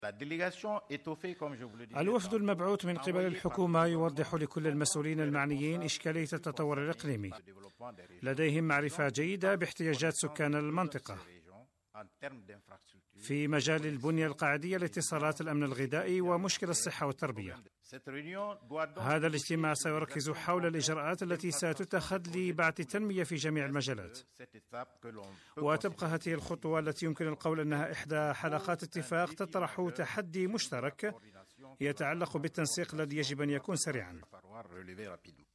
الوفد المبعوث من قبل الحكومة يوضح لكل المسؤولين المعنيين إشكالية التطور الإقليمي. لديهم معرفة جيدة باحتياجات سكان المنطقة في مجال البنية القاعدية، الاتصالات، الأمن الغذائي، ومشكل الصحة والتربية. هذا الاجتماع سيركز حول الإجراءات التي ستتخذ لبعث التنمية في جميع المجالات، وتبقى هذه الخطوة التي يمكن القول أنها إحدى حلقات اتفاق تطرح تحدي مشترك يتعلق بالتنسيق الذي يجب أن يكون سريعا.